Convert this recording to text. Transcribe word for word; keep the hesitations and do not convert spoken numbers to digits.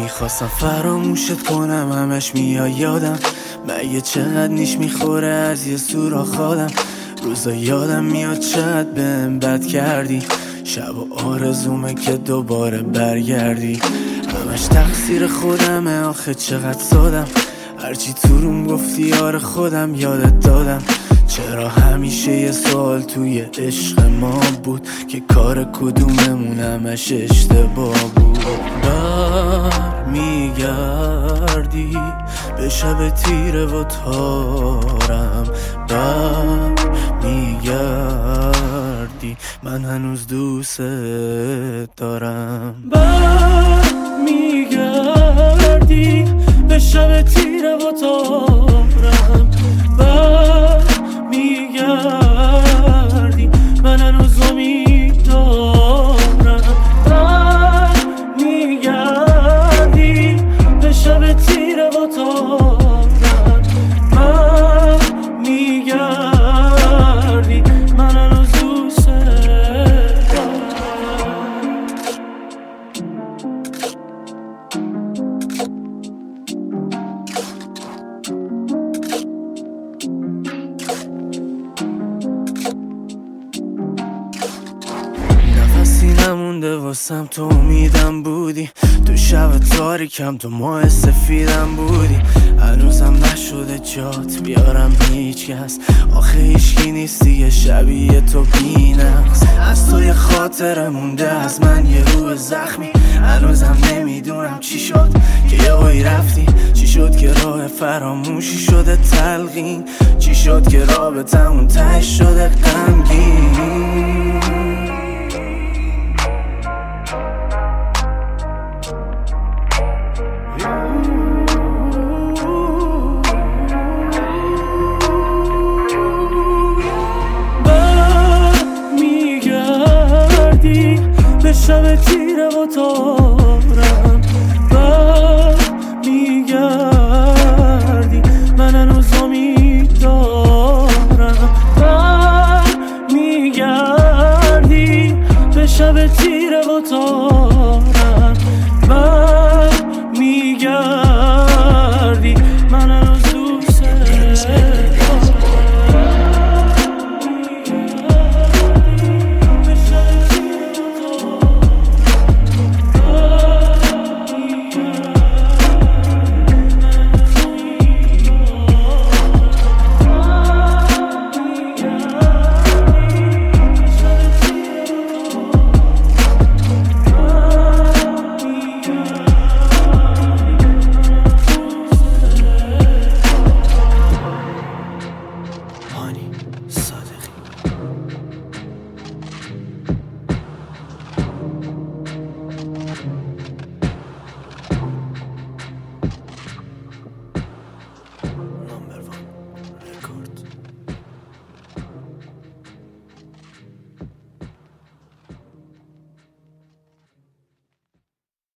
میخواستم فراموشت کنم همش میای یادم، مگه چقدر نیش میخوره از یه سوراخ آدم. روزا یادم میاد چقدر بهم بد کردی، شب و آرزومه که دوباره برگردی. همش تقصیر خودمه آخه چقدر سادم، هرچی تو روم گفتی یار خودم یادت دادم. چرا همیشه یه سوال توی عشق ما بود که کار کدوممون همش اشتباه بود. بر میگردی به شب تیره و تارم، بر میگردی من هنوز دوست دارم. بر میگردی به شب تیره و تارم، بر میگردی من هنوز امید دارم. بر میگردی به شب تیره و تارم، بر میگردی من هنوز دوست دارم. نفسی نمونده واسم تو امیدم بودی، تو شب تاریکم تو ماه سفیدم بودی. هنوزم نشده جات بیارم هیچ کس، آخه هیچکی نیستی یه شبیه تو بی‌نقص. از تو یه خاطره مونده از من یه روح زخمی، هنوزم نمیدونم چی شد که یه هایی رفتی. چی شد که راه فراموشی شده تلقین، چی شد که رابطمون ته شده غمگین. به شب تیره و تار